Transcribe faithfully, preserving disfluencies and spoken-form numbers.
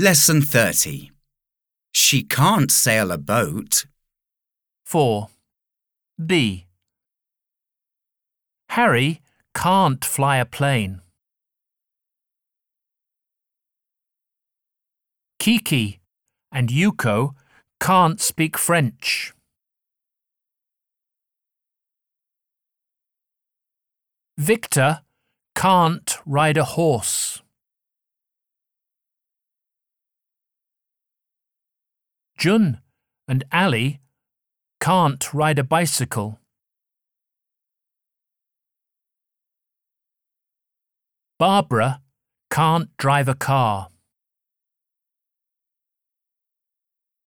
Lesson thirty. She can't sail a boat. four. B. Harry can't fly a plane. Kiki and Yuko can't speak French. Victor can't ride a horse. Jun and Ali can't ride a bicycle. Barbara can't drive a car.